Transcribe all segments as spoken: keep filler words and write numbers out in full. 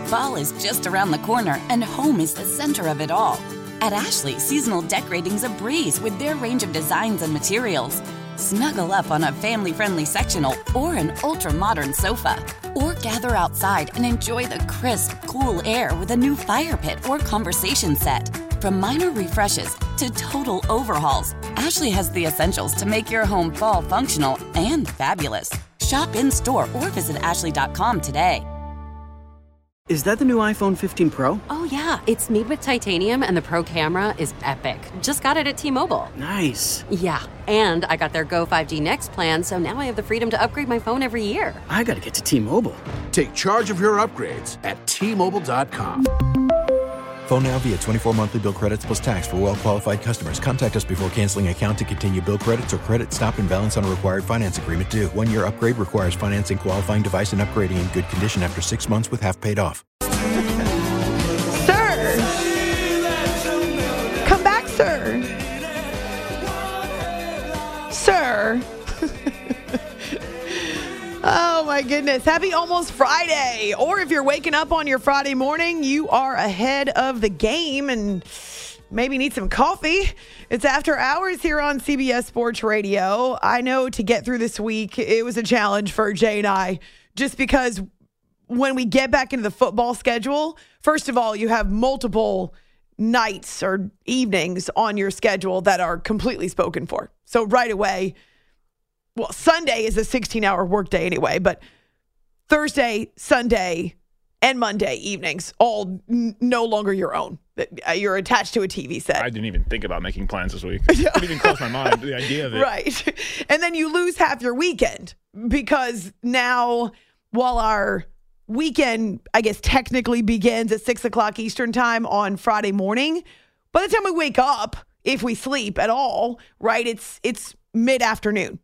Fall is just around the corner, and home is the center of it all. At Ashley, seasonal decorating's a breeze with their range of designs and materials. Snuggle up on a family-friendly sectional or an ultra-modern sofa. Or gather outside and enjoy the crisp, cool air with a new fire pit or conversation set. From minor refreshes to total overhauls, Ashley has the essentials to make your home fall functional and fabulous. Shop in-store or visit ashley dot com today. Is that the new iPhone fifteen Pro? Oh, yeah. It's made with titanium, and the Pro camera is epic. Just got it at T-Mobile. Nice. Yeah, and I got their Go five G Next plan, so now I have the freedom to upgrade my phone every year. I gotta get to T-Mobile. Take charge of your upgrades at T Mobile dot com. Phone now via twenty-four monthly bill credits plus tax for well-qualified customers. Contact us before canceling account to continue bill credits or credit stop and balance on a required finance agreement due. One-year upgrade requires financing qualifying device and upgrading in good condition after six months with half paid off. Sir! Come back, sir! Sir! Oh my goodness. Happy almost Friday. Or if you're waking up on your Friday morning, you are ahead of the game and maybe need some coffee. It's After Hours here on C B S Sports Radio. I know to get through this week, it was a challenge for Jay and I, just because when we get back into the football schedule, first of all, you have multiple nights or evenings on your schedule that are completely spoken for. So right away, well, Sunday is a sixteen-hour workday anyway, but Thursday, Sunday, and Monday evenings, all n- no longer your own. You're attached to a T V set. I didn't even think about making plans this week. It didn't even cross my mind, the idea of it. Right. And then you lose half your weekend because now, while our weekend, I guess, technically begins at six o'clock Eastern time on Friday morning, by the time we wake up, if we sleep at all, right, it's it's mid-afternoon.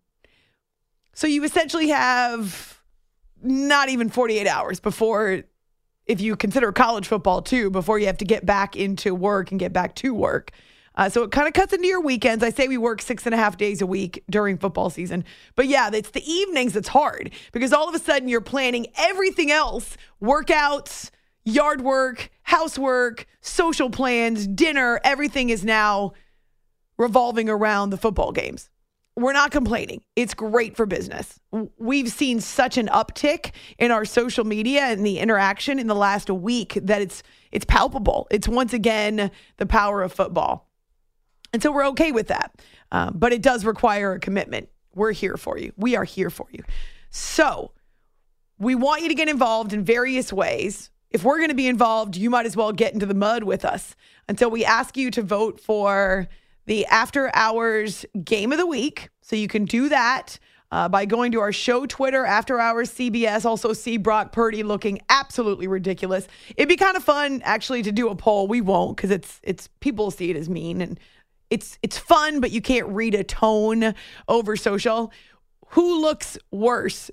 So you essentially have not even forty-eight hours before, if you consider college football too, before you have to get back into work and get back to work. Uh, so it kind of cuts into your weekends. I say we work six and a half days a week during football season. But yeah, it's the evenings that's hard because all of a sudden you're planning everything else, workouts, yard work, housework, social plans, dinner. Everything is now revolving around the football games. We're not complaining. It's great for business. We've seen such an uptick in our social media and the interaction in the last week that it's it's palpable. It's once again the power of football. And so we're okay with that. Um, but it does require a commitment. We're here for you. We are here for you. So we want you to get involved in various ways. If we're going to be involved, you might as well get into the mud with us. And so we ask you to vote for the After Hours Game of the Week. So you can do that uh, by going to our show Twitter, After Hours C B S. Also see Brock Purdy looking absolutely ridiculous. It'd be kind of fun, actually, to do a poll. We won't because it's it's people see it as mean. And it's it's fun, but you can't read a tone over social. Who looks worse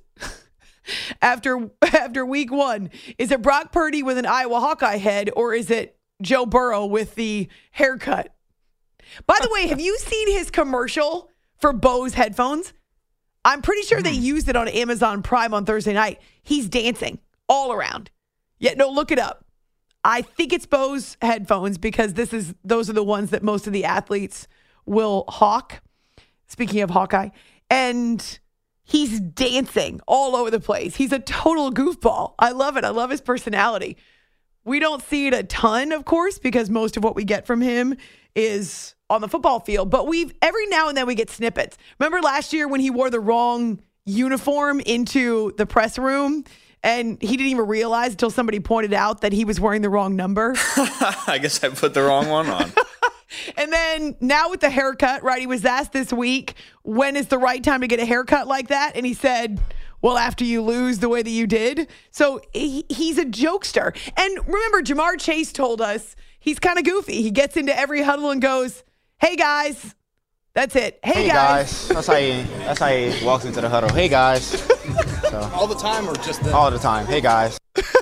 after, after week one? Is it Brock Purdy with an Iowa Hawkeye head, or is it Joe Burrow with the haircut? By the way, have you seen his commercial for Bose headphones? I'm pretty sure they used it on Amazon Prime on Thursday night. He's dancing all around. Yeah, no, look it up. I think it's Bose headphones because this is those are the ones that most of the athletes will hawk. Speaking of Hawkeye. And he's dancing all over the place. He's a total goofball. I love it. I love his personality. We don't see it a ton, of course, because most of what we get from him is on the football field. But we've every now and then we get snippets. Remember last year when he wore the wrong uniform into the press room and he didn't even realize until somebody pointed out that he was wearing the wrong number? I guess I put the wrong one on. And then now with the haircut, right? He was asked this week, when is the right time to get a haircut like that? And he said, well, after you lose the way that you did. So he, he's a jokester. And remember, Jamar Chase told us he's kind of goofy. He gets into every huddle and goes, hey, guys. That's it. Hey, hey guys. guys. That's how he, that's how he walks into the huddle. Hey, guys. So, all the time or just the- all the time. Hey, guys.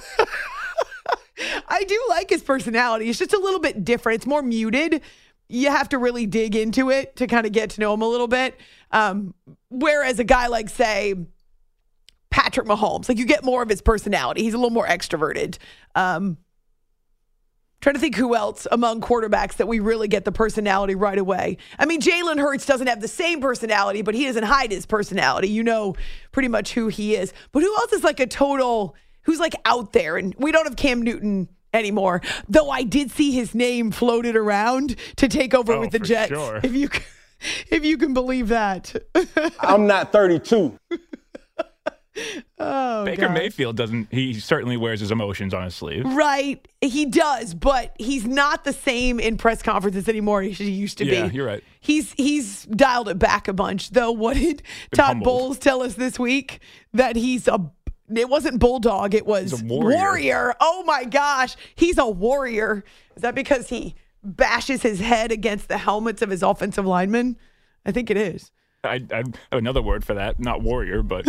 I do like his personality. It's just a little bit different. It's more muted. You have to really dig into it to kind of get to know him a little bit. Um, whereas a guy like, say, Patrick Mahomes. Like, you get more of his personality. He's a little more extroverted. Um, trying to think who else among quarterbacks that we really get the personality right away. I mean, Jalen Hurts doesn't have the same personality, but he doesn't hide his personality. You know pretty much who he is. But who else is like a total, who's like out there? And we don't have Cam Newton anymore, though I did see his name floated around to take over oh, with the for Jets. Sure. If you if you can believe that. I'm not thirty-two. Oh, Baker God. Mayfield doesn't, he certainly wears his emotions on his sleeve. Right. He does, but he's not the same in press conferences anymore as he used to Yeah, be. you're right. He's he's dialed it back a bunch, though. What did Been Todd humbled. Bowles tell us this week? That he's a, it wasn't bulldog, it was He's a warrior. warrior. Oh my gosh, he's a warrior. Is that because he bashes his head against the helmets of his offensive linemen? I think it is. I, I have another word for that, not warrior, but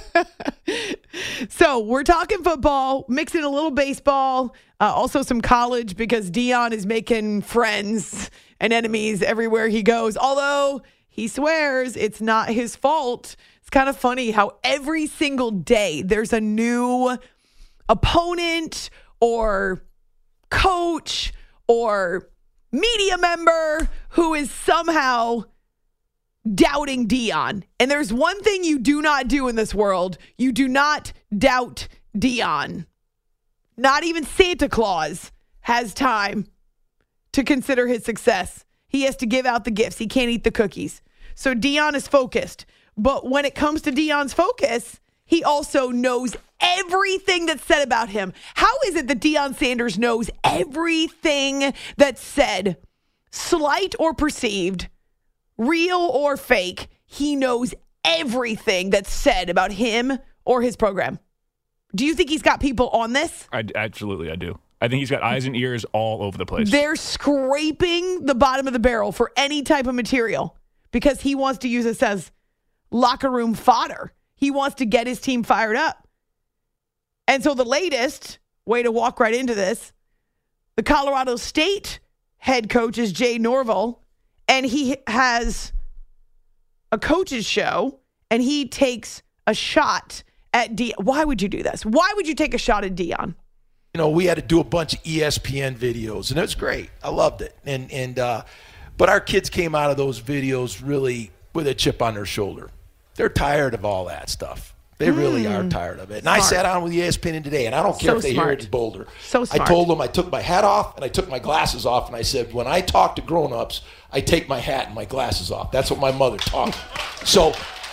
So we're talking football, mixing a little baseball, uh, also some college, because Deion is making friends and enemies everywhere he goes. Although he swears it's not his fault. It's kind of funny how every single day there's a new opponent or coach or media member who is somehow doubting Deion. And there's one thing you do not do in this world. You do not doubt Deion. Not even Santa Claus has time to consider his success. He has to give out the gifts. He can't eat the cookies. So Deion is focused. But when it comes to Deion's focus, he also knows everything that's said about him. How is it that Deion Sanders knows everything that's said, slight or perceived, real or fake? He knows everything that's said about him or his program. Do you think he's got people on this? I, absolutely I do. I think he's got eyes and ears all over the place. They're scraping the bottom of the barrel for any type of material because he wants to use this as locker room fodder. He wants to get his team fired up. And so the latest way to walk right into this, the Colorado State head coach is Jay Norvell, and he has a coach's show, and he takes a shot at Deion. Why would you do this? Why would you take a shot at Deion? You know, we had to do a bunch of E S P N videos, and it was great. I loved it. And and uh, but our kids came out of those videos really with a chip on their shoulder. They're tired of all that stuff. They really mm. are tired of it. And smart. I sat down with E S P N today, and I don't care so if they smart. hear it in Boulder. So smart. I told them I took my hat off, and I took my glasses off, and I said, when I talk to grown-ups, I take my hat and my glasses off. That's what my mother taught me. So,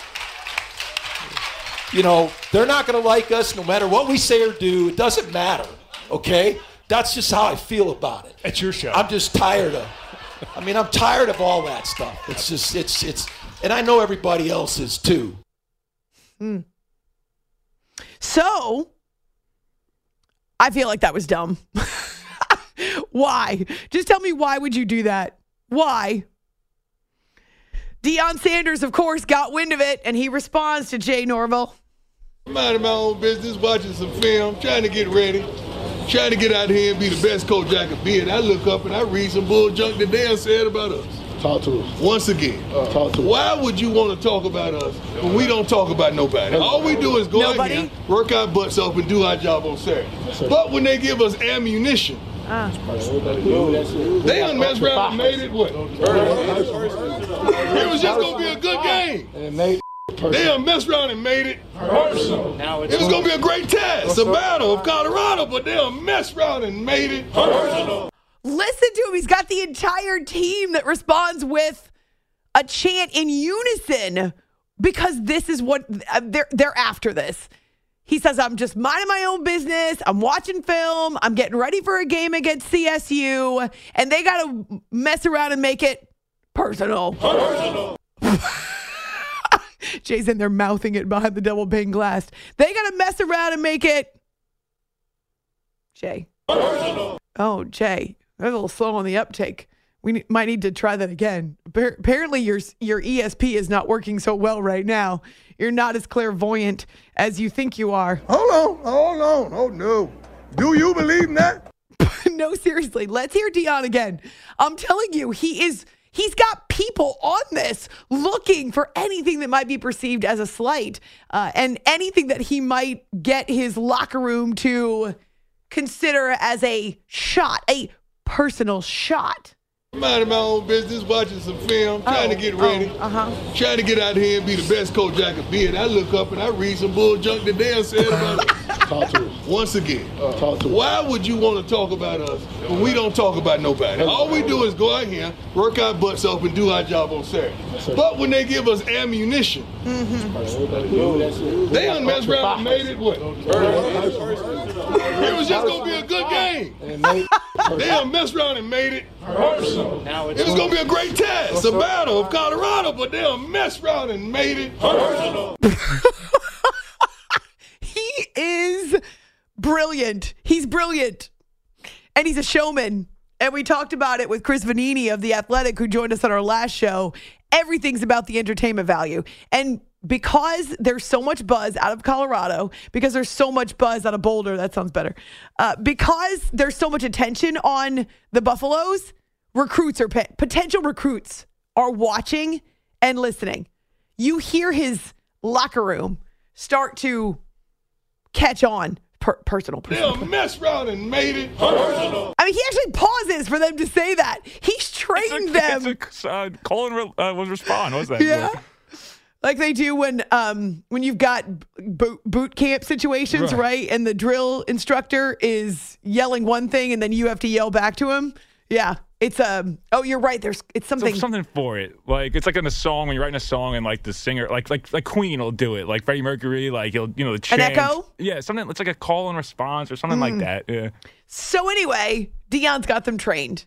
you know, they're not going to like us no matter what we say or do. It doesn't matter, okay? That's just how I feel about it. It's your show. I'm just tired of I mean, I'm tired of all that stuff. It's just, it's, it's, and I know everybody else is too. Hmm. So, I feel like that was dumb. Why? Just tell me, why would you do that? Why? Deion Sanders, of course, got wind of it, and he responds to Jay Norvell. I'm minding my own business, watching some film, trying to get ready, trying to get out here and be the best coach I could be. And I look up and I read some bull junk that Deion said about us. Talk to us. Once again, uh, talk to why us. would you want to talk about us when we don't talk about nobody? All we do is go Nobody? out here, work our butts off, and do our job on Saturday. But when they give us ammunition, uh. they done messed around and made it what? It was just going to be a good game. They done messed around and made it personal. It was going to be a great test, a battle of Colorado, but they done messed around and made it personal. Listen to him. He's got the entire team that responds with a chant in unison because this is what uh, they're they're after this. He says, I'm just minding my own business. I'm watching film. I'm getting ready for a game against C S U. And they got to mess around and make it personal. Personal. Jay's in there mouthing it behind the double pane glass. They got to mess around and make it. Jay. Personal. Oh, Jay. That's a little slow on the uptake. We ne- might need to try that again. Appa- apparently, your your E S P is not working so well right now. You're not as clairvoyant as you think you are. Hold on, hold on, oh no. Do you believe in that? No, seriously. Let's hear Deion again. I'm telling you, he is He's got people on this looking for anything that might be perceived as a slight uh, and anything that he might get his locker room to consider as a shot, a personal shot. I'm minding my own business, watching some film, trying oh, to get ready, oh, uh-huh. trying to get out here and be the best coach I could be. And I look up and I read some bull junk that Dan said about it. Talk to us. Once again, Uh, talk to us. why would you want to talk about us when we don't talk about nobody? All we do is go out here, work our butts off, and do our job on Saturday. But when they give us ammunition, Mm-hmm. they done messed around and made it what? It was just going to be a good game. They done messed around and made it personal. It was going to be a great test, a battle of Colorado, but they done messed around and made it personal. He is brilliant. He's brilliant. And he's a showman. And we talked about it with Chris Vanini of The Athletic, who joined us on our last show. Everything's about the entertainment value. And because there's so much buzz out of Colorado, because there's so much buzz out of Boulder, that sounds better, uh, because there's so much attention on the Buffaloes, recruits are pay- potential recruits are watching and listening. You hear his locker room start to catch on. Per- personal, personal. They'll mess around and made it personal. I mean, he actually pauses for them to say that. He's trained it's a, them. It's a, uh, call and re- uh, was respond. What was that? Yeah. Like they do when um, when you've got boot, boot camp situations, right. right? And the drill instructor is yelling one thing and then you have to yell back to him. Yeah. It's um oh you're right, there's it's something so something for it. Like it's like in a song when you're writing a song and like the singer like like like Queen will do it. Like Freddie Mercury, like he'll you know the chant. An echo? Yeah, something it's like a call and response or something mm. like that. Yeah. So anyway, Deion's got them trained.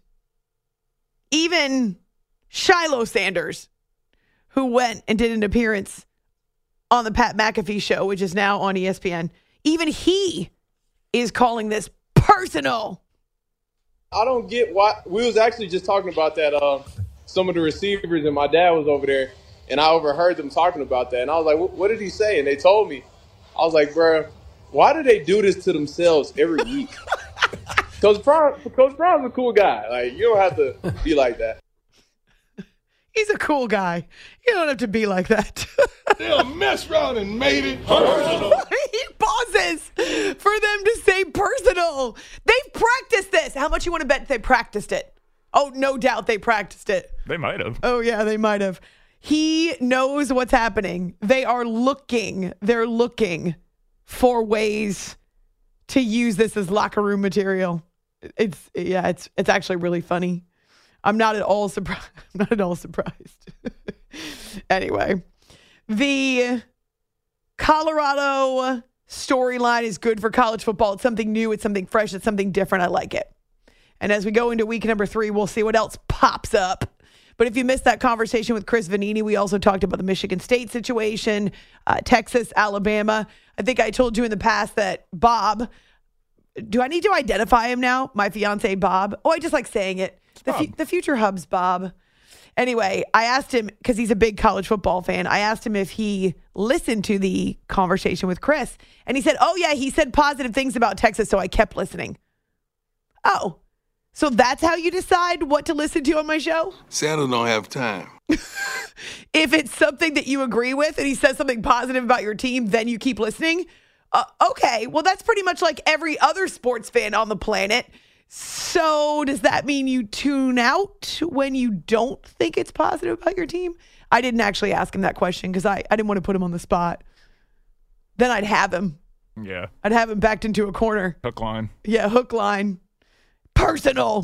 Even Shiloh Sanders, who went and did an appearance on the Pat McAfee show, which is now on E S P N, even he is calling this personal. I don't get why. We was actually just talking about that. Uh, some of the receivers and my dad was over there, and I overheard them talking about that. And I was like, "What did he say?" And they told me. I was like, "Bro, why do they do this to themselves every week?" Coach Brown, Coach Brown's a cool guy. Like you don't have to be like that. He's a cool guy. You don't have to be like that. They'll mess around and made it personal. He pauses for them to say personal. They've practiced this. How much you want to bet they practiced it? Oh, no doubt they practiced it. They might have. Oh, yeah, they might have. He knows what's happening. They are looking. They're looking for ways to use this as locker room material. It's, yeah, it's it's actually really funny. I'm not at all surprised. I'm not at all surprised. Anyway, the Colorado storyline is good for college football. It's something new. It's something fresh. It's something different. I like it. And as we go into week number three, we'll see what else pops up. But if you missed that conversation with Chris Vanini, we also talked about the Michigan State situation, uh, Texas, Alabama. I think I told you in the past that Bob, do I need to identify him now? My fiance, Bob. Oh, I just like saying it. The, fu- the future hub's Bob. Anyway, I asked him, because he's a big college football fan, I asked him if he listened to the conversation with Chris. And he said, oh, yeah, he said positive things about Texas, so I kept listening. Oh, so that's how you decide what to listen to on my show? Santa don't have time. If it's something that you agree with and he says something positive about your team, then you keep listening? Uh, okay, well, that's pretty much like every other sports fan on the planet. So does that mean you tune out when you don't think it's positive about your team? I didn't actually ask him that question because I, I didn't want to put him on the spot. Then I'd have him. Yeah. I'd have him backed into a corner. Hook line. Yeah, hook line. Personal.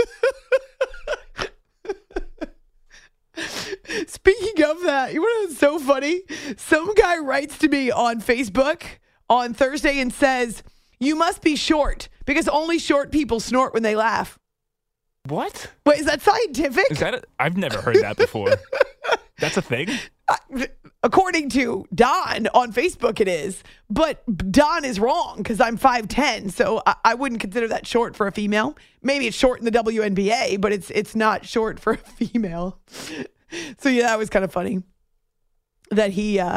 Speaking of that, you know what's so funny? Some guy writes to me on Facebook on Thursday and says, you must be short because only short people snort when they laugh. What? Wait, is that scientific? Is that? A, I've never heard that before. That's a thing? Uh, according to Don on Facebook, it is. But Don is wrong because I'm five ten, so I, I wouldn't consider that short for a female. Maybe it's short in the W N B A, but it's it's not short for a female. So, yeah, that was kind of funny that he uh,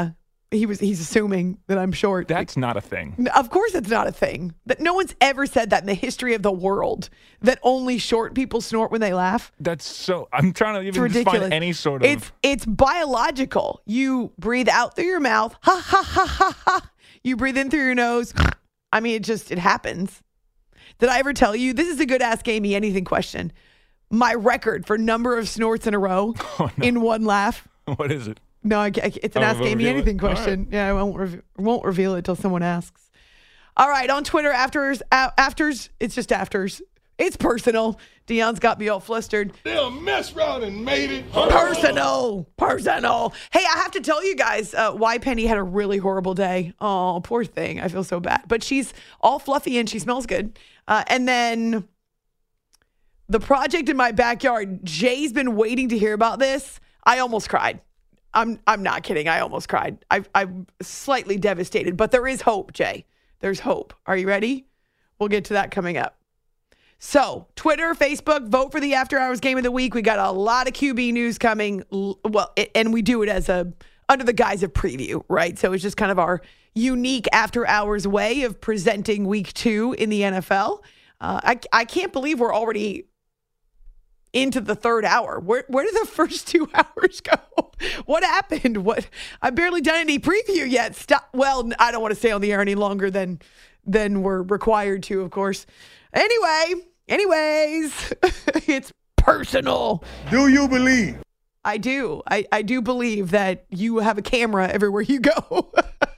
He was. He's assuming that I'm short. That's not a thing. Of course it's not a thing. That no one's ever said that in the history of the world, that only short people snort when they laugh. That's so, I'm trying to even just find any sort of. It's, it's biological. You breathe out through your mouth. Ha, ha, ha, ha, ha. You breathe in through your nose. I mean, it just, it happens. Did I ever tell you? This is a good Ask Amy Anything question. My record for number of snorts in a row oh, no. in one laugh. What is it? No, I, I, it's an Ask Amy Anything question. Right. Yeah, I won't, rev- won't reveal it till someone asks. All right, on Twitter, afters, a- afters, it's just afters. It's personal. Dion's got me all flustered. They'll mess around and made it personal. Personal. Hey, I have to tell you guys, uh, why Penny had a really horrible day. Oh, poor thing. I feel so bad. But she's all fluffy and she smells good. Uh, and then the project in my backyard, Jay's been waiting to hear about this. I almost cried. I'm I'm not kidding. I almost cried. I, I'm slightly devastated, but there is hope, Jay. There's hope. Are you ready? We'll get to that coming up. So, Twitter, Facebook, vote for the After Hours Game of the Week. We got a lot of Q B news coming. Well, and we do it as a under the guise of preview, right? So it's just kind of our unique After Hours way of presenting Week Two in the N F L. Uh, I I can't believe we're already into the third hour. Where where did the first two hours go? What happened? What I've barely done any preview yet. Stop. Well, I don't want to stay on the air any longer than than we're required to, of course. Anyway, anyways, it's personal. Do you believe? I do. I, I do believe that you have a camera everywhere you go.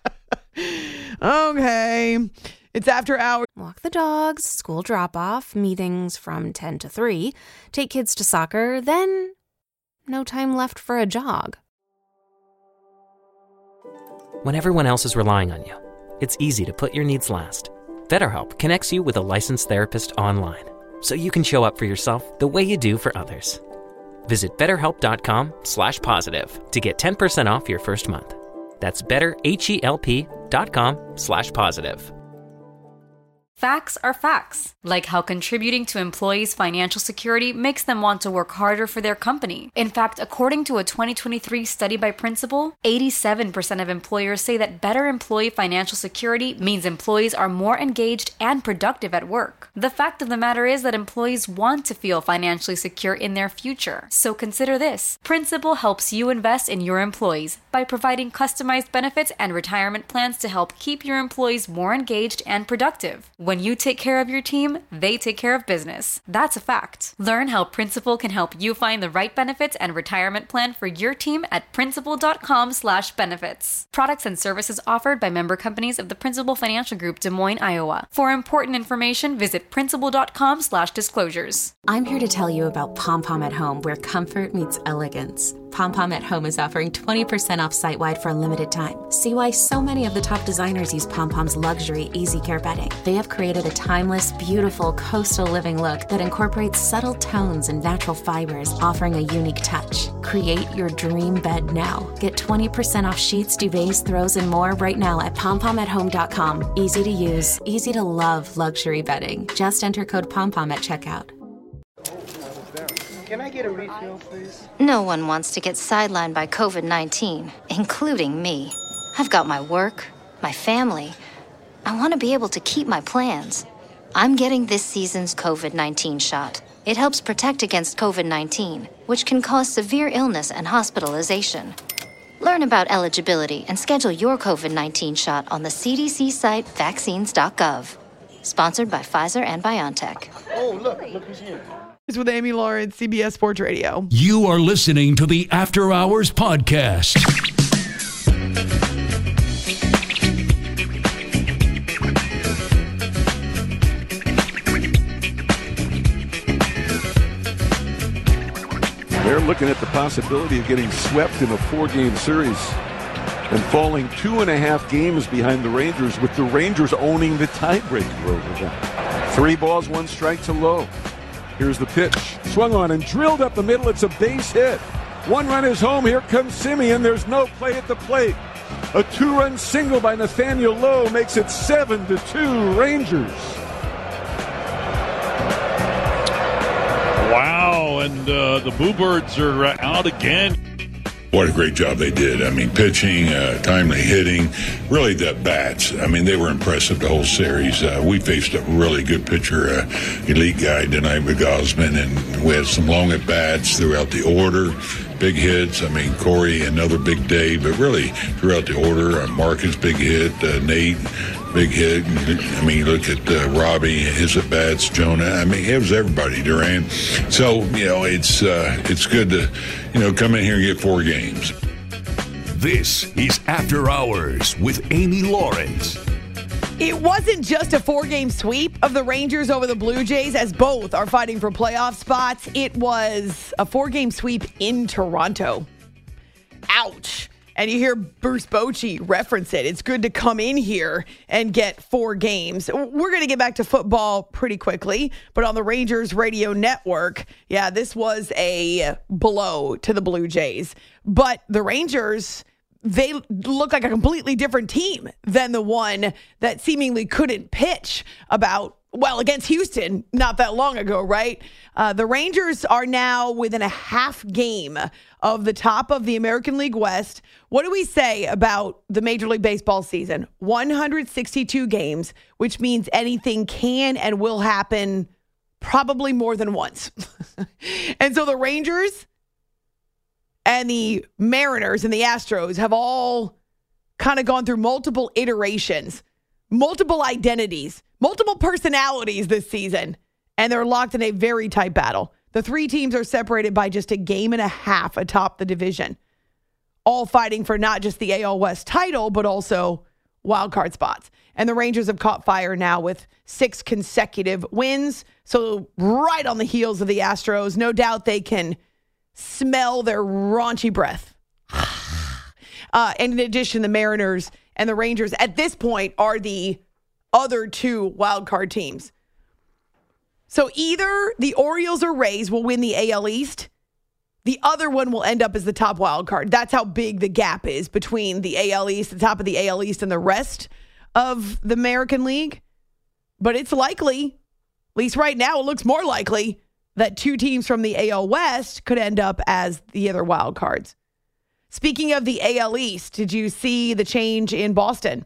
Okay. It's after hours. Walk the dogs, school drop-off, meetings from ten to three, take kids to soccer, then no time left for a jog. When everyone else is relying on you, it's easy to put your needs last. BetterHelp connects you with a licensed therapist online, so you can show up for yourself the way you do for others. Visit betterhelp.com slash positive to get ten percent off your first month. That's betterhelp.com slash positive. Facts are facts, like how contributing to employees' financial security makes them want to work harder for their company. In fact, according to a twenty twenty-three study by Principal, eighty-seven percent of employers say that better employee financial security means employees are more engaged and productive at work. The fact of the matter is that employees want to feel financially secure in their future. So consider this. Principal helps you invest in your employees by providing customized benefits and retirement plans to help keep your employees more engaged and productive. When you take care of your team, they take care of business. That's a fact. Learn how Principal can help you find the right benefits and retirement plan for your team at principal.com slash benefits. Products and services offered by member companies of the Principal Financial Group, Des Moines, Iowa. For important information, visit principal.com slash disclosures. I'm here to tell you about Pom Pom at Home, where comfort meets elegance. Pom Pom at Home is offering twenty percent off site-wide for a limited time. See why so many of the top designers use Pom Pom's luxury Easy Care bedding. They have created a timeless, beautiful coastal living look that incorporates subtle tones and natural fibers, offering a unique touch. Create your dream bed now. Get twenty percent off sheets, duvets, throws, and more right now at pom pom at home dot com. Easy to use, easy to love luxury bedding. Just enter code POMPOM at checkout. Can I get a refill, please? No one wants to get sidelined by covid nineteen, including me. I've got my work, my family. I want to be able to keep my plans. I'm getting this season's covid nineteen shot. It helps protect against covid nineteen, which can cause severe illness and hospitalization. Learn about eligibility and schedule your covid nineteen shot on the C D C site vaccines dot gov. Sponsored by Pfizer and BioNTech. Oh, look, look who's here. It's with Amy Lawrence, C B S Sports Radio. You are listening to the After Hours Podcast. They're looking at the possibility of getting swept in a four-game series and falling two and a half games behind the Rangers, with the Rangers owning the tiebreaker over them. Three balls, one strike to Lowe. Here's the pitch. Swung on and drilled up the middle. It's a base hit. One run is home. Here comes Simeon. There's no play at the plate. A two-run single by Nathaniel Lowe makes it seven to two Rangers. Wow, and uh, the Bluebirds are uh, out again. What a great job they did. I mean, pitching, uh, timely hitting, really the bats. I mean, they were impressive the whole series. Uh, we faced a really good pitcher, uh, elite guy tonight with Gosman, and we had some long at-bats throughout the order, big hits. I mean, Corey, another big day, but really throughout the order, uh, Marcus, big hit, uh, Nate, big hit. I mean, look at uh, Robbie, his at-bats, Jonah. I mean, it was everybody, Durant. So, you know, it's uh, it's good to, you know, come in here and get four games. This is After Hours with Amy Lawrence. It wasn't just a four-game sweep of the Rangers over the Blue Jays, as both are fighting for playoff spots. It was a four-game sweep in Toronto. Ouch. And you hear Bruce Bochy reference it. It's good to come in here and get four games. We're going to get back to football pretty quickly, but on the Rangers radio network, yeah, this was a blow to the Blue Jays. But the Rangers, they look like a completely different team than the one that seemingly couldn't pitch about, well, against Houston not that long ago, right? Uh, the Rangers are now within a half game of the top of the American League West. What do we say about the Major League Baseball season? one hundred sixty-two games, which means anything can and will happen probably more than once. And so the Rangers and the Mariners and the Astros have all kind of gone through multiple iterations, multiple identities, multiple personalities this season, and they're locked in a very tight battle. The three teams are separated by just a game and a half atop the division, all fighting for not just the A L West title, but also wild card spots. And the Rangers have caught fire now with six consecutive wins. So right on the heels of the Astros, no doubt they can smell their raunchy breath. uh, and in addition, the Mariners and the Rangers at this point are the other two wild card teams. So either the Orioles or Rays will win the A L East. The other one will end up as the top wild card. That's how big the gap is between the A L East, the top of the A L East, and the rest of the American League. But it's likely, at least right now, it looks more likely that two teams from the A L West could end up as the other wild cards. Speaking of the A L East, did you see the change in Boston?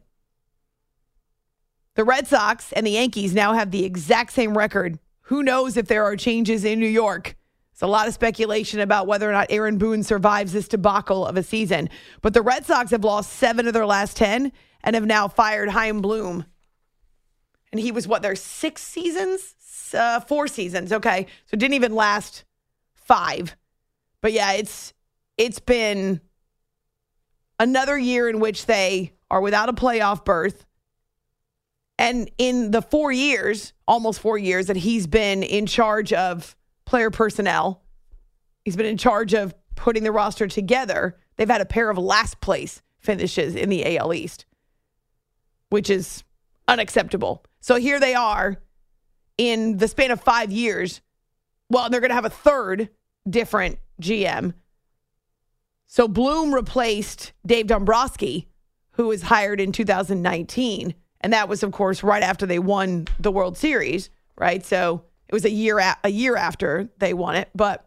The Red Sox and the Yankees now have the exact same record. Who knows if there are changes in New York? There's a lot of speculation about whether or not Aaron Boone survives this debacle of a season. But the Red Sox have lost seven of their last ten and have now fired Chaim Bloom. And he was, what, their six seasons? Uh, four seasons, okay. So it didn't even last five. But yeah, it's it's been another year in which they are without a playoff berth. And in the four years, almost four years, that he's been in charge of player personnel, he's been in charge of putting the roster together, they've had a pair of last place finishes in the A L East, which is unacceptable. So here they are in the span of five years. Well, they're going to have a third different G M. So Bloom replaced Dave Dombrowski, who was hired in two thousand nineteen. And that was, of course, right after they won the World Series, right? So it was a year a, a year after they won it. But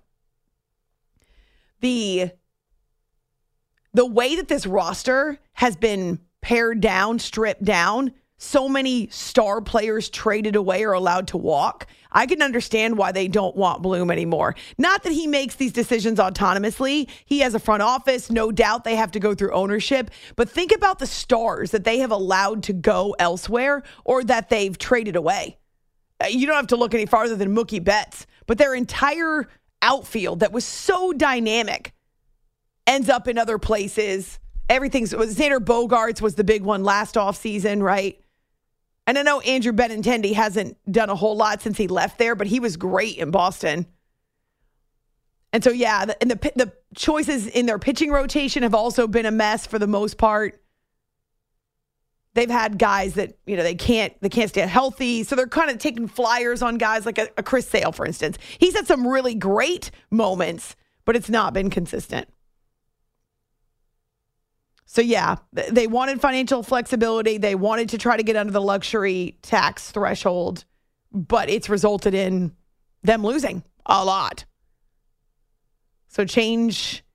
the the way that this roster has been pared down, stripped down, so many star players traded away or allowed to walk, I can understand why they don't want Bloom anymore. Not that he makes these decisions autonomously. He has a front office. No doubt they have to go through ownership. But think about the stars that they have allowed to go elsewhere or that they've traded away. You don't have to look any farther than Mookie Betts. But their entire outfield that was so dynamic ends up in other places. Everything's Xander Bogaerts was the big one last offseason, right? And I know Andrew Benintendi hasn't done a whole lot since he left there, but he was great in Boston. And so, yeah, the, and the the choices in their pitching rotation have also been a mess for the most part. They've had guys that, you know, they can't they can't stay healthy, so they're kind of taking flyers on guys like a, a Chris Sale, for instance. He's had some really great moments, but it's not been consistent. So, yeah, they wanted financial flexibility. They wanted to try to get under the luxury tax threshold, but it's resulted in them losing a lot. So change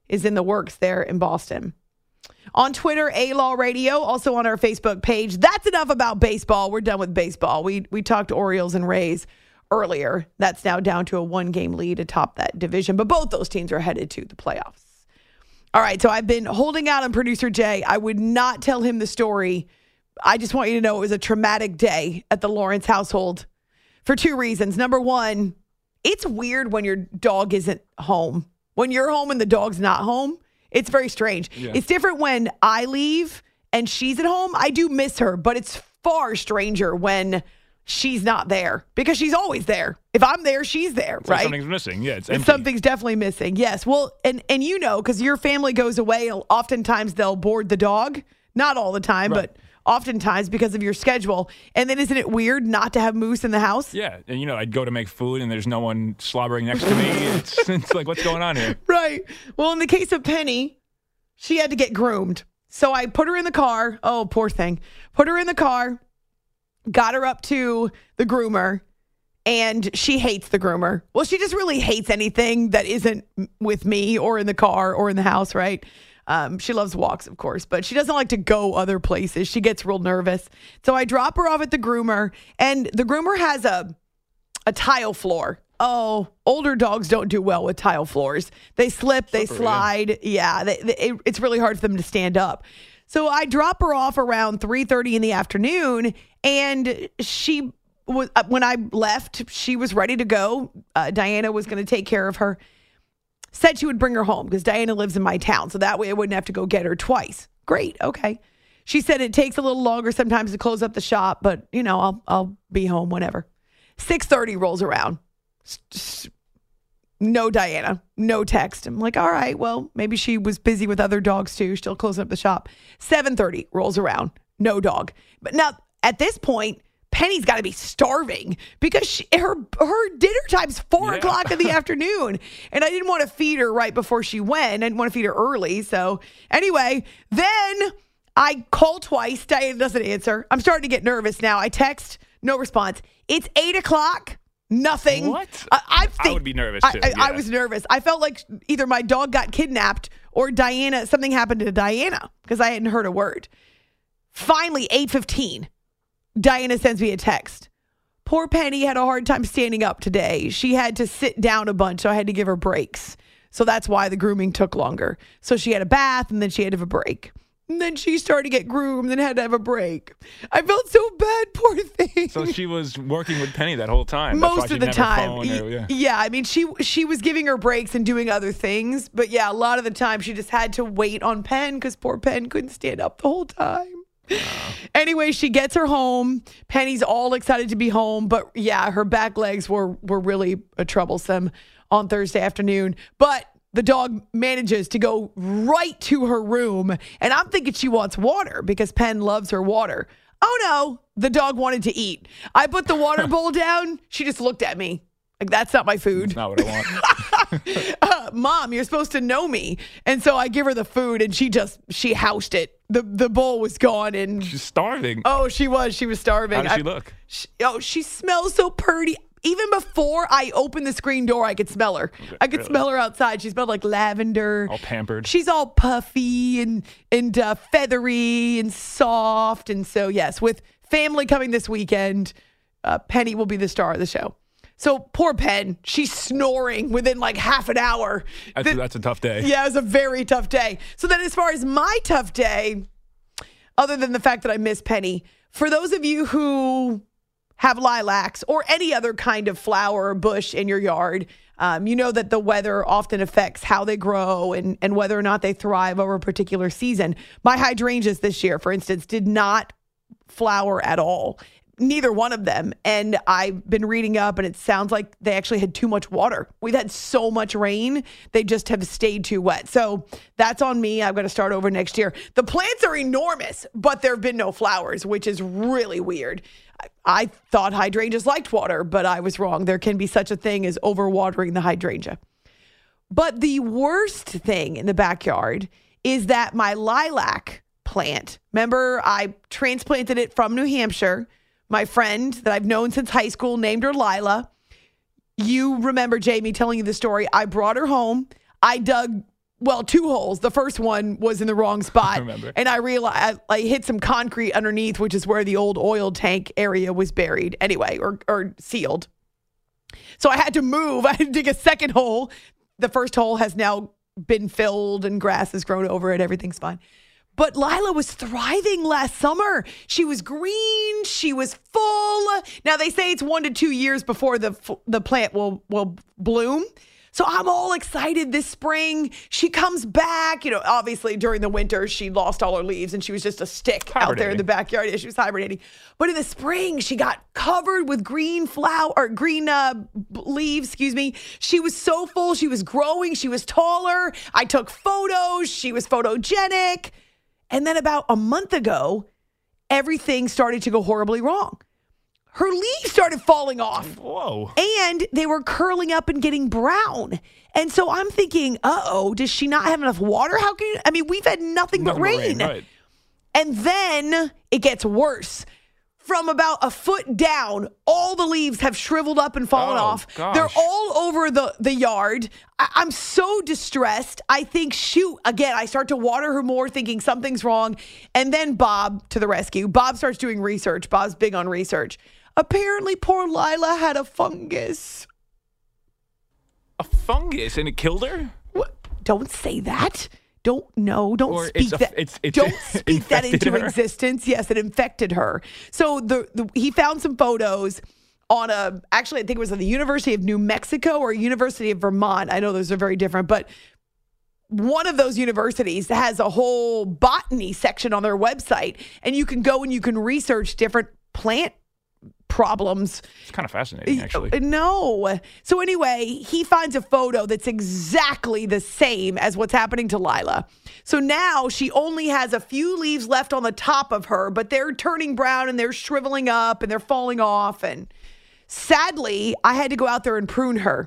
is in the works there in Boston. On Twitter, A-Law Radio, also on our Facebook page. That's enough about baseball. We're done with baseball. We we talked Orioles and Rays earlier. That's now down to a one-game lead atop that division. But both those teams are headed to the playoffs. All right, so I've been holding out on producer Jay. I would not tell him the story. I just want you to know it was a traumatic day at the Lawrence household for two reasons. Number one, it's weird when your dog isn't home. When you're home and the dog's not home, it's very strange. Yeah. It's different when I leave and she's at home. I do miss her, but it's far stranger when she's not there because she's always there. If I'm there, she's there, so right? Something's missing. Yeah, it's empty. Something's definitely missing. Yes. Well, and, and you know, because your family goes away, oftentimes they'll board the dog. Not all the time, right. but oftentimes because of your schedule. And then isn't it weird not to have Moose in the house? Yeah. And, you know, I'd go to make food and there's no one slobbering next to me. It's, it's like, what's going on here? Right. Well, in the case of Penny, she had to get groomed. So I put her in the car. Oh, poor thing. Put her in the car, got her up to the groomer, and she hates the groomer. Well, she just really hates anything that isn't with me or in the car or in the house, right? Um, she loves walks, of course, but she doesn't like to go other places. She gets real nervous. So I drop her off at the groomer, and the groomer has a a tile floor. Oh, older dogs don't do well with tile floors. They slip, they Slippery, slide. Yeah, yeah they, they, it, it's really hard for them to stand up. So I drop her off around three thirty in the afternoon, and she was, when I left, she was ready to go. Uh, Diana was going to take care of her. Said she would bring her home because Diana lives in my town, so that way I wouldn't have to go get her twice. Great, okay. She said it takes a little longer sometimes to close up the shop, but, you know, I'll I'll be home whenever. six thirty rolls around. No Diana, no text. I'm like, all right, well, maybe she was busy with other dogs too, still closing up the shop. seven thirty rolls around, no dog. But now, at this point, Penny's got to be starving because she, her her dinner time's four yeah. o'clock in the afternoon. And I didn't want to feed her right before she went. I didn't want to feed her early. So anyway, then I call twice. Diana doesn't answer. I'm starting to get nervous now. I text, no response. It's eight o'clock. Nothing. What? I, I, think, I would be nervous too. I, I, yeah. I was nervous. I felt like either my dog got kidnapped or Diana, something happened to Diana because I hadn't heard a word. Finally, eight fifteen. Diana sends me a text. Poor Penny had a hard time standing up today. She had to sit down a bunch, so I had to give her breaks. So that's why the grooming took longer. So she had a bath, and then she had to have a break. And then she started to get groomed and had to have a break. I felt so bad, poor thing. So she was working with Penny that whole time. Most That's why of the time. Or, yeah. yeah, I mean, she she was giving her breaks and doing other things. But yeah, a lot of the time she just had to wait on Penn because poor Penn couldn't stand up the whole time. Wow. Anyway, she gets her home. Penny's all excited to be home. But yeah, her back legs were, were really uh, troublesome on Thursday afternoon. But the dog manages to go right to her room. And I'm thinking she wants water because Penn loves her water. Oh, no. The dog wanted to eat. I put the water bowl down. She just looked at me. Like, that's not my food. That's not what I want. uh, Mom, you're supposed to know me. And so I give her the food, and she just, she housed it. The the bowl was gone. And she's starving. Oh, she was. She was starving. How does she I, look? She, oh, she smells so pretty. Even before I opened the screen door, I could smell her. I could really? smell her outside. She smelled like lavender. All pampered. She's all puffy and and uh, feathery and soft. And so, yes, with family coming this weekend, uh, Penny will be the star of the show. So poor Penn, she's snoring within like half an hour. That's, the, that's a tough day. Yeah, it was a very tough day. So then as far as my tough day, other than the fact that I miss Penny, for those of you who have lilacs or any other kind of flower or bush in your yard, um, you know that the weather often affects how they grow and, and whether or not they thrive over a particular season. My hydrangeas this year, for instance, did not flower at all. Neither one of them. And I've been reading up, and it sounds like they actually had too much water. We've had so much rain, they just have stayed too wet. So that's on me. I've got to start over next year. The plants are enormous, but there have been no flowers, which is really weird. I, I thought hydrangeas liked water, but I was wrong. There can be such a thing as overwatering the hydrangea. But the worst thing in the backyard is that my lilac plant, remember I transplanted it from New Hampshire. My friend that I've known since high school named her Lila. You remember Jamie telling you the story. I brought her home. I dug well, two holes. The first one was in the wrong spot. I remember. And I realized I, I hit some concrete underneath, which is where the old oil tank area was buried anyway, or, or sealed. So I had to move. I had to dig a second hole. The first hole has now been filled and grass has grown over it. Everything's fine. But Lila was thriving last summer. She was green. She was full. Now, they say it's one to two years before the the plant will, will bloom. So I'm all excited this spring. She comes back. You know, obviously during the winter, she lost all her leaves and she was just a stick out there in the backyard. Yeah, she was hibernating. But in the spring, she got covered with green flower or green uh, leaves, excuse me. She was so full. She was growing. She was taller. I took photos. She was photogenic. And then about a month ago, everything started to go horribly wrong. Her leaves started falling off. Whoa. And they were curling up and getting brown. And so I'm thinking, uh-oh, does she not have enough water? How can you? I mean, we've had nothing, nothing but rain. But rain right. And then it gets worse. From about a foot down, all the leaves have shriveled up and fallen oh, off. Gosh. They're all over the, the yard. I, I'm so distressed. I think, shoot, again, I start to water her more, thinking something's wrong. And then Bob to the rescue. Bob starts doing research. Bob's big on research. Apparently, poor Lila had a fungus. A fungus? And it killed her? What? Don't say that. Don't no. Don't or speak it's a, that. It's, it's don't speak that into her? existence. Yes, it infected her. So the, the he found some photos on a. Actually, I think it was at the University of New Mexico or University of Vermont. I know those are very different, but one of those universities has a whole botany section on their website, and you can go and you can research different plant problems. It's kind of fascinating, actually. No. So anyway, he finds a photo that's exactly the same as what's happening to Lila. So now she only has a few leaves left on the top of her, but they're turning brown and they're shriveling up and they're falling off. And sadly, I had to go out there and prune her.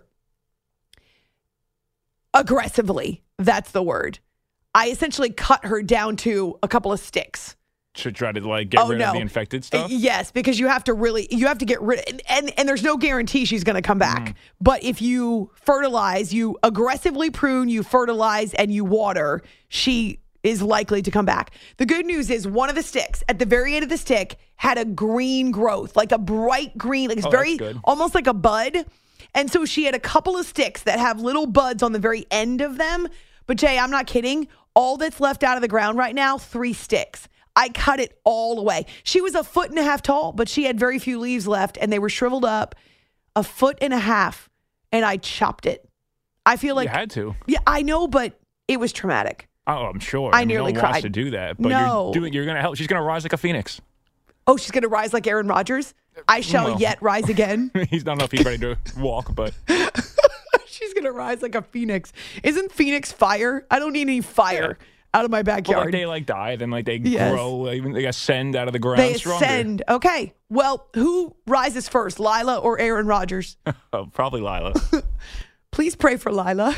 Aggressively. That's the word. I essentially cut her down to a couple of sticks. To try to like get oh, rid no. of the infected stuff? Yes, because you have to really, you have to get rid of, and, and, and there's no guarantee she's going to come back. Mm. But if you fertilize, you aggressively prune, you fertilize, and you water, she is likely to come back. The good news is one of the sticks, at the very end of the stick, had a green growth, like a bright green, like it's oh, very, good. almost like a bud. And so she had a couple of sticks that have little buds on the very end of them. But Jay, I'm not kidding. All that's left out of the ground right now, three sticks. I cut it all away. She was a foot and a half tall, but she had very few leaves left, and they were shriveled up a foot and a half, and I chopped it. I feel like... You had to. Yeah, I know, but it was traumatic. Oh, I'm sure. I, I mean, nearly no one cried. wants to do that, but no. you're doing. You're going to help. She's going to rise like a phoenix. Oh, she's going to rise like Aaron Rodgers? I shall well, yet rise again. He's I don't know if he's ready to walk, but... She's going to rise like a phoenix. Isn't phoenix fire? I don't need any fire. Yeah. Out of my backyard. Well, like they like die, then like they yes. grow, even they ascend out of the ground. They stronger. ascend. Okay. Well, who rises first, Lila or Aaron Rodgers? oh, probably Lila. Please pray for Lila.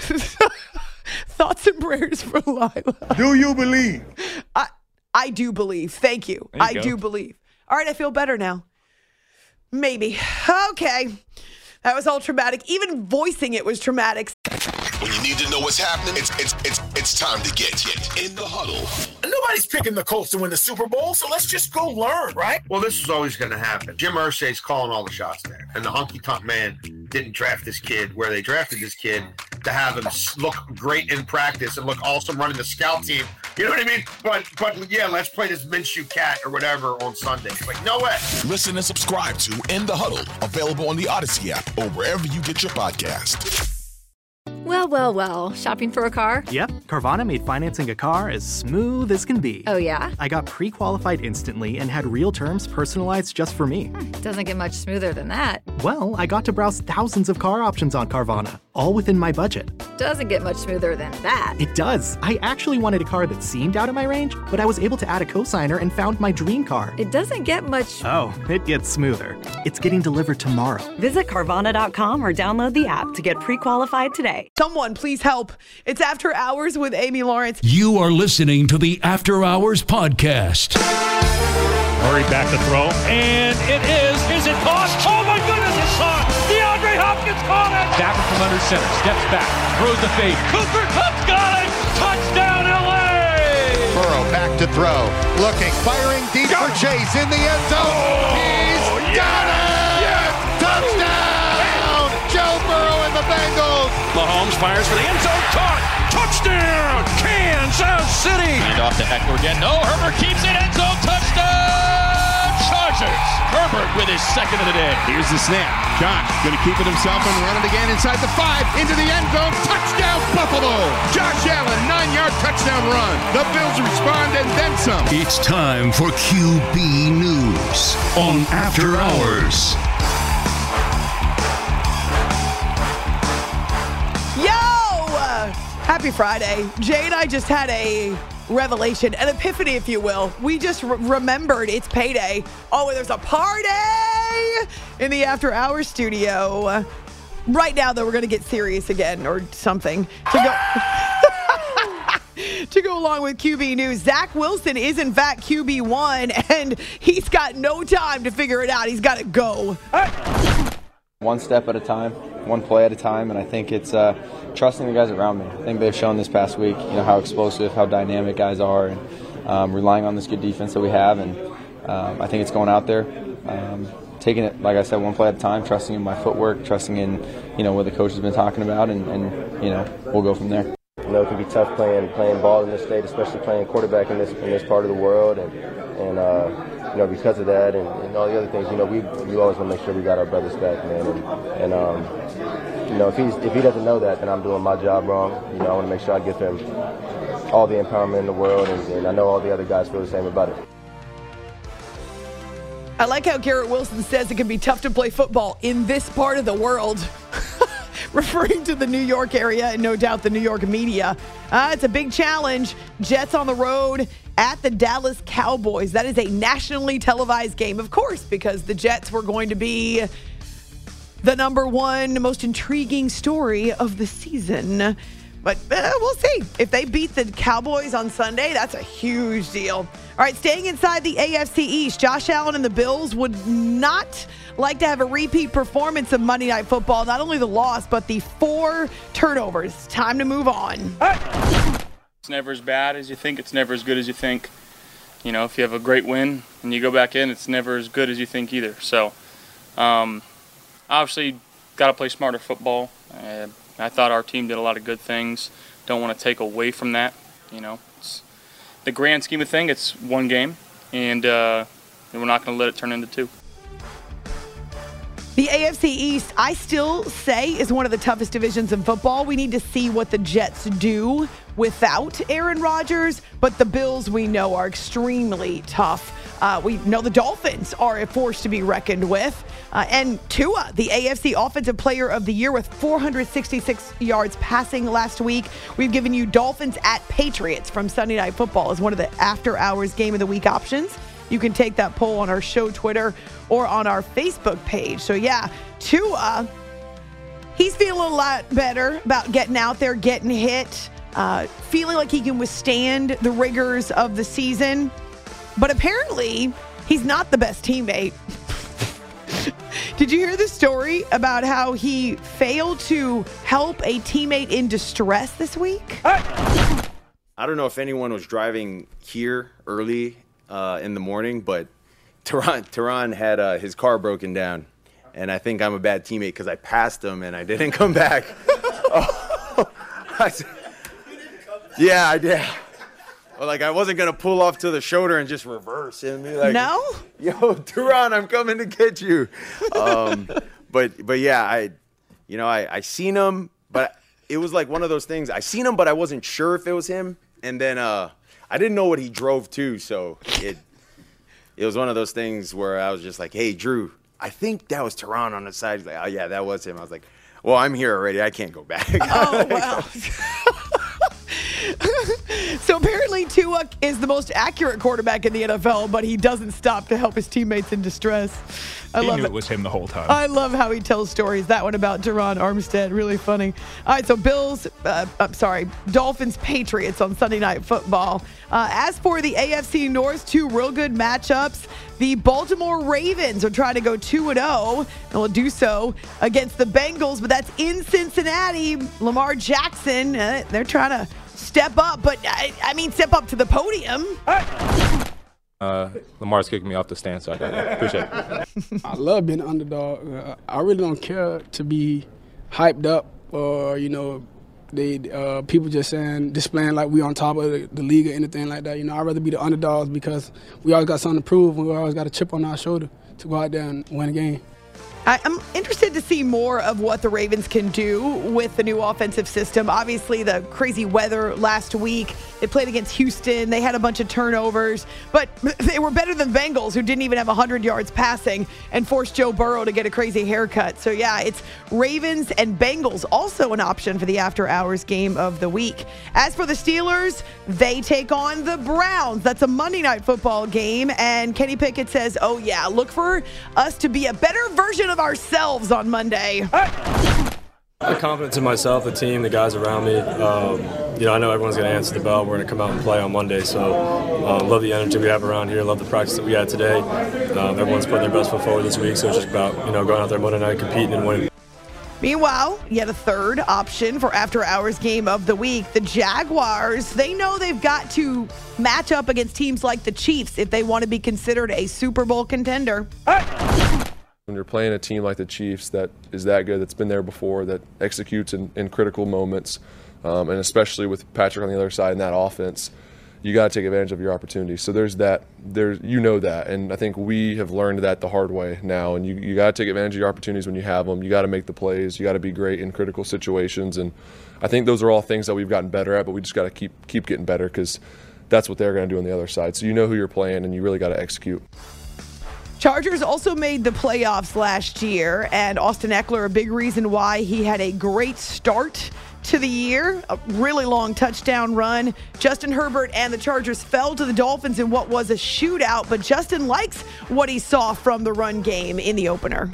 Thoughts and prayers for Lila. Do you believe? I I do believe. Thank you. you I go. do believe. All right, I feel better now. Maybe. Okay. That was all traumatic. Even voicing it was traumatic. When you need to know what's happening, it's it's it's it's time to get in the huddle. Nobody's picking the Colts to win the Super Bowl, so let's just go learn, right? Well, this is always going to happen. Jim Irsay's calling all the shots there, and the honky-tonk man didn't draft this kid where they drafted this kid to have him look great in practice and look awesome running the scout team. You know what I mean? But but yeah, let's play this Minshew cat or whatever on Sunday. Like, no way. Listen and subscribe to In the Huddle, available on the Odyssey app or wherever you get your podcast. Well, well, well. Shopping for a car? Yep. Carvana made financing a car as smooth as can be. Oh, yeah? I got pre-qualified instantly and had real terms personalized just for me. Hmm, doesn't get much smoother than that. Well, I got to browse thousands of car options on Carvana, all within my budget. Doesn't get much smoother than that. It does. I actually wanted a car that seemed out of my range, but I was able to add a cosigner and found my dream car. It doesn't get much... Oh, it gets smoother. It's getting delivered tomorrow. Visit Carvana dot com or download the app to get pre-qualified today. Someone, please help. It's After Hours with Amy Lawrence. You are listening to the After Hours podcast. Murray back to throw, and it is. Is it caught? Oh, my goodness, it's caught. DeAndre Hopkins caught it. Stafford from under center, steps back, throws the fade. Cooper Kupp's got it! Touchdown, L A! Burrow back to throw, looking, firing deep for Chase in the end zone. Oh, He's yeah. got it! Yeah. Touchdown! Joe Burrow and the Bengals. Mahomes fires for the end zone, caught! Touchdown! Kansas City! And off to Eckler again. No, Herbert keeps it, end zone, touchdown! Chargers! Herbert with his second of the day. Here's the snap. Josh going to keep it himself and run it again inside the five, into the end zone. Touchdown, Buffalo! Josh Allen, nine-yard touchdown run. The Bills respond and then some. It's time for Q B News on After Hours. Happy Friday. Jay and I just had a revelation, an epiphany, if you will. We just re- remembered it's payday. Oh, and there's a party in the After Hours studio. Right now, though, we're going to get serious again or something. To go, to go along with Q B News, Zach Wilson is, in fact, Q B one, and he's got no time to figure it out. He's got to go. One step at a time, one play at a time, and I think it's uh, trusting the guys around me. I think they've shown this past week, you know, how explosive, how dynamic guys are, and um, relying on this good defense that we have. And um, I think it's going out there, um, taking it, like I said, one play at a time, trusting in my footwork, trusting in, you know, what the coach has been talking about, and, and you know, we'll go from there. You know, it can be tough playing playing ball in this state, especially playing quarterback in this in this part of the world, and and uh, you know, because of that and, and all the other things, you know, we we always want to make sure we got our brothers back, man, and and um, you know, if he's if he doesn't know that, then I'm doing my job wrong. You know, I want to make sure I give him all the empowerment in the world, and, and I know all the other guys feel the same about it. I like how Garrett Wilson says it can be tough to play football in this part of the world. Referring to the New York area and no doubt the New York media. Uh, it's a big challenge. Jets on the road at the Dallas Cowboys. That is a nationally televised game, of course, because the Jets were going to be the number one most intriguing story of the season. But uh, we'll see. If they beat the Cowboys on Sunday, that's a huge deal. All right, staying inside the A F C East, Josh Allen and the Bills would not like to have a repeat performance of Monday Night Football. Not only the loss, but the four turnovers. Time to move on. It's never as bad as you think. It's never as good as you think. You know, if you have a great win and you go back in, it's never as good as you think either. So, um, obviously, got to play smarter football. Uh, I thought our team did a lot of good things. Don't want to take away from that. You know, it's the grand scheme of thing, it's one game, and, uh, and we're not going to let it turn into two. The A F C East, I still say, is one of the toughest divisions in football. We need to see what the Jets do without Aaron Rodgers, but the Bills, we know, are extremely tough. Uh, we know the Dolphins are a force to be reckoned with. Uh, and Tua, the A F C Offensive Player of the Year with four hundred sixty-six yards passing last week. We've given you Dolphins at Patriots from Sunday Night Football as one of the after-hours game of the week options. You can take that poll on our show Twitter or on our Facebook page. So, yeah, Tua, he's feeling a lot better about getting out there, getting hit, uh, feeling like he can withstand the rigors of the season. But apparently, he's not the best teammate. Did you hear the story about how he failed to help a teammate in distress this week? I don't know if anyone was driving here early uh, in the morning, but Teron, Teron had uh, his car broken down, and I think I'm a bad teammate because I passed him and I didn't come back. oh, I, yeah, I did. Well, like, I wasn't going to pull off to the shoulder and just reverse and be like, no? Yo, Teron, I'm coming to get you. Um, but, but yeah, I, you know, I, I seen him, but it was like one of those things. I seen him, but I wasn't sure if it was him. And then uh, I didn't know what he drove to, so it it was one of those things where I was just like, hey, Drew, I think that was Teron on the side. He's like, oh, yeah, that was him. I was like, well, I'm here already. I can't go back. Oh, wow. So apparently Tua is the most accurate quarterback in the N F L, but he doesn't stop to help his teammates in distress. I he love knew it. it was him the whole time. I love how he tells stories. That one about Teron Armstead, really funny. All right, so Bills, uh, I'm sorry, Dolphins, Patriots on Sunday Night Football. Uh, as for the A F C North, two real good matchups. The Baltimore Ravens are trying to go two and oh, and will do so against the Bengals, but that's in Cincinnati. Lamar Jackson, uh, they're trying to step up, but I, I mean, step up to the podium. Uh, Lamar's kicking me off the stand, so I appreciate it. I love being an underdog. Uh, I really don't care to be hyped up or, you know, they uh, people just saying, displaying like we on top of the, the league or anything like that. You know, I'd rather be the underdogs because we always got something to prove and we always got a chip on our shoulder to go out there and win a game. I'm interested to see more of what the Ravens can do with the new offensive system. Obviously, the crazy weather last week. They played against Houston. They had a bunch of turnovers, but they were better than Bengals, who didn't even have one hundred yards passing and forced Joe Burrow to get a crazy haircut. So, yeah, it's Ravens and Bengals, also an option for the after-hours game of the week. As for the Steelers, they take on the Browns. That's a Monday Night Football game, and Kenny Pickett says, oh, yeah, look for us to be a better version of ourselves on Monday. I have confidence in myself, the team, the guys around me. Um, you know, I know everyone's going to answer the bell. We're going to come out and play on Monday. So, uh, love the energy we have around here. Love the practice that we had today. Um, everyone's putting their best foot forward this week. So it's just about, you know, going out there Monday night, competing and winning. Meanwhile, yet a third option for after-hours game of the week. The Jaguars, they know they've got to match up against teams like the Chiefs if they want to be considered a Super Bowl contender. When you're playing a team like the Chiefs that is that good, that's been there before, that executes in, in critical moments, um, and especially with Patrick on the other side in that offense, you got to take advantage of your opportunities. So there's that, there's, you know that, and I think we have learned that the hard way now, and you, you got to take advantage of your opportunities when you have them. You got to make the plays. You got to be great in critical situations, and I think those are all things that we've gotten better at, but we just got to keep keep getting better because that's what they're going to do on the other side. So you know who you're playing, and you really got to execute. Chargers also made the playoffs last year, and Austin Eckler, a big reason why he had a great start to the year, a really long touchdown run. Justin Herbert and the Chargers fell to the Dolphins in what was a shootout, but Justin likes what he saw from the run game in the opener.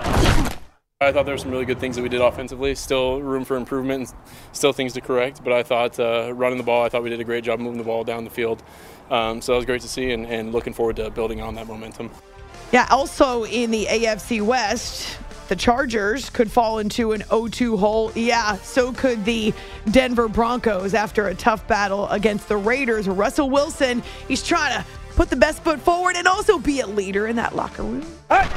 I thought there were some really good things that we did offensively. Still room for improvement and still things to correct. But I thought uh, running the ball, I thought we did a great job moving the ball down the field. Um, so that was great to see and, and looking forward to building on that momentum. Yeah, also in the A F C West, the Chargers could fall into an oh two hole. Yeah, so could the Denver Broncos after a tough battle against the Raiders. Russell Wilson, he's trying to put the best foot forward and also be a leader in that locker room.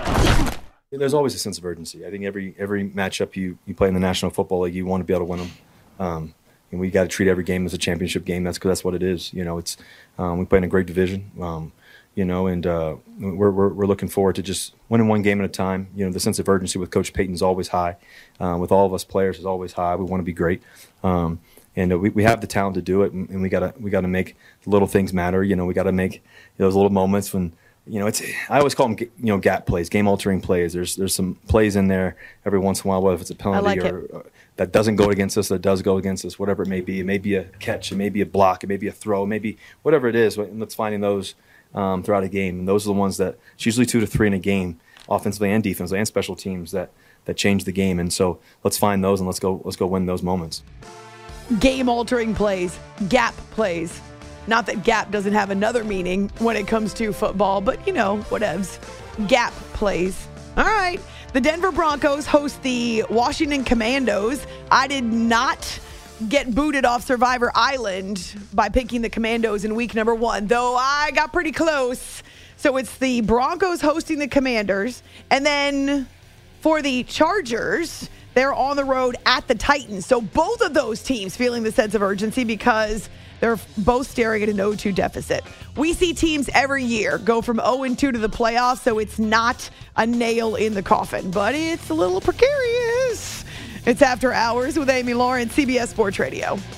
There's always a sense of urgency. I think every every matchup you, you play in the National Football League, you want to be able to win them. Um, and we got to treat every game as a championship game. That's because that's what it is. You know, it's um, we play in a great division. Um, You know, and uh, we're, we're we're looking forward to just winning one game at a time. You know, the sense of urgency with Coach Payton is always high. Uh, with all of us players is always high. We want to be great, um, and uh, we we have the talent to do it. And, and we gotta we gotta make the little things matter. You know, we gotta make those little moments when you know it's. I always call them you know gap plays, game altering plays. There's there's some plays in there every once in a while, whether it's a penalty like or. or that doesn't go against us, that does go against us, whatever it may be. It may be a catch, it may be a block, it may be a throw, maybe whatever it is. And let's finding those. Um, throughout a game, and those are the ones that it's usually two to three in a game, offensively and defensively and special teams that that change the game. And so let's find those and let's go let's go win those moments. Game altering plays, gap plays. Not that gap doesn't have another meaning when it comes to football, but you know, whatevs. Gap plays. All right. The Denver Broncos host the Washington Commandos. I did not get booted off Survivor Island by picking the Commandos in week number one, though I got pretty close. So it's the Broncos hosting the Commanders. And then for the Chargers, they're on the road at the Titans. So both of those teams feeling the sense of urgency because they're both staring at an oh two deficit. We see teams every year go from oh and two to the playoffs, so it's not a nail in the coffin, but it's a little precarious. It's After Hours with Amy Lawrence, C B S Sports Radio.